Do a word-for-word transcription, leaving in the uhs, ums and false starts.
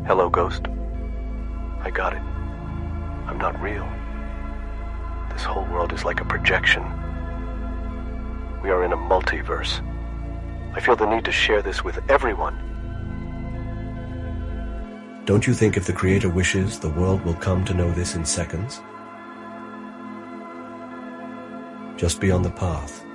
Hello, Ghost. I got it. I'm not real. This whole world is like a projection. We are in a multiverse. I feel the need to share this with everyone. Don't you think if the Creator wishes, the world will come to know this in seconds? Just be on the path.